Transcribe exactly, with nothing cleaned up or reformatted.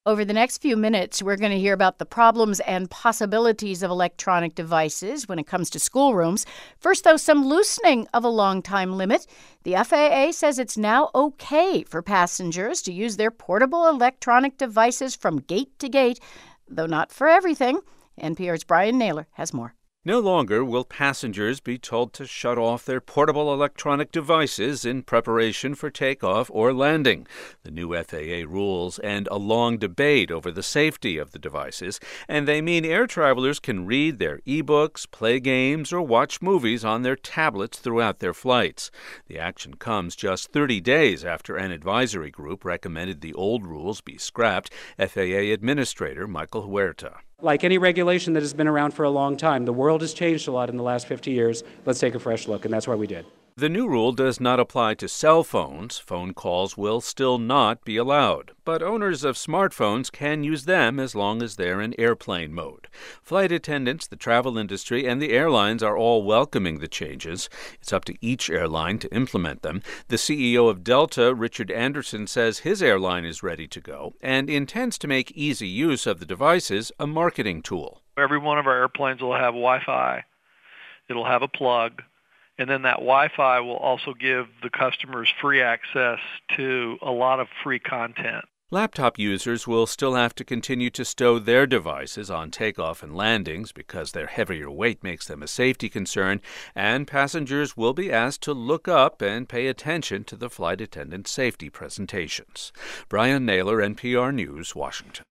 Over the next few minutes, we're going to hear about the problems and possibilities of electronic devices when it comes to schoolrooms. First, though, some loosening of a long-time limit. The F A A says it's now okay for passengers to use their portable electronic devices from gate to gate, though not for everything. N P R's Brian Naylor has more. No longer will passengers be told to shut off their portable electronic devices in preparation for takeoff or landing. The new F A A rules end a long debate over the safety of the devices, and they mean air travelers can read their e-books, play games, or watch movies on their tablets throughout their flights. The action comes just thirty days after an advisory group recommended the old rules be scrapped. F A A Administrator Michael Huerta. Like any regulation that has been around for a long time, the world has changed a lot in the last fifty years. Let's take a fresh look, and that's why we did. The new rule does not apply to cell phones. Phone calls will still not be allowed, but owners of smartphones can use them as long as they're in airplane mode. Flight attendants, the travel industry, and the airlines are all welcoming the changes. It's up to each airline to implement them. The C E O of Delta, Richard Anderson, says his airline is ready to go and intends to make easy use of the devices a marketing tool. Every one of our airplanes will have Wi-Fi. It'll have a plug. And then that Wi-Fi will also give the customers free access to a lot of free content. Laptop users will still have to continue to stow their devices on takeoff and landings because their heavier weight makes them a safety concern, and passengers will be asked to look up and pay attention to the flight attendant's safety presentations. Brian Naylor, N P R News, Washington.